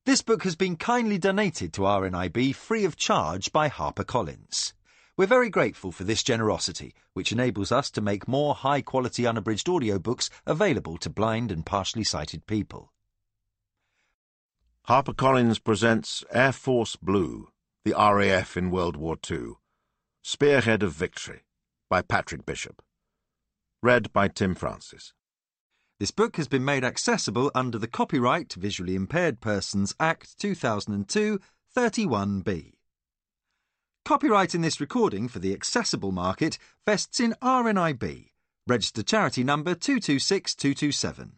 This book has been kindly donated to RNIB free of charge by HarperCollins. We're very grateful for this generosity, which enables us to make more high-quality unabridged audiobooks available to blind and partially sighted people. HarperCollins presents Air Force Blue, the RAF in World War II. Spearhead of Victory, by Patrick Bishop. Read by Tim Francis. This book has been made accessible under the Copyright Visually Impaired Persons Act 2002, 31B. Copyright in this recording for the accessible market vests in RNIB, registered charity number 226227.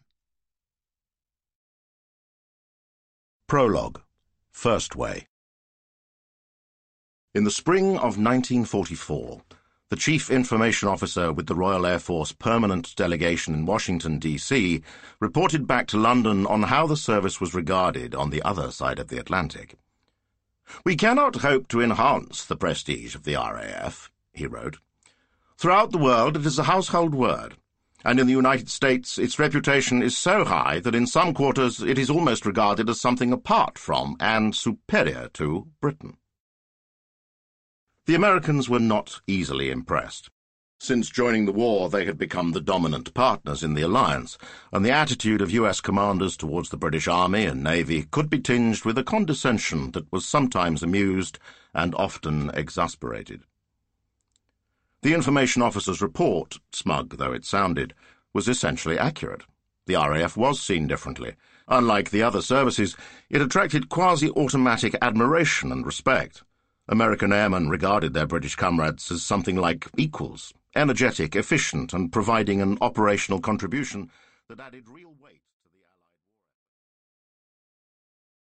Prologue. First Way. In the spring of 1944, the Chief Information Officer with the Royal Air Force Permanent Delegation in Washington, D.C., reported back to London on how the service was regarded on the other side of the Atlantic. "We cannot hope to enhance the prestige of the RAF," he wrote. "Throughout the world it is a household word, and in the United States its reputation is so high that in some quarters it is almost regarded as something apart from and superior to Britain." The Americans were not easily impressed. Since joining the war, they had become the dominant partners in the alliance, and the attitude of U.S. commanders towards the British Army and Navy could be tinged with a condescension that was sometimes amused and often exasperated. The information officer's report, smug though it sounded, was essentially accurate. The RAF was seen differently. Unlike the other services, it attracted quasi-automatic admiration and respect. American airmen regarded their British comrades as something like equals, energetic, efficient, and providing an operational contribution that added real weight.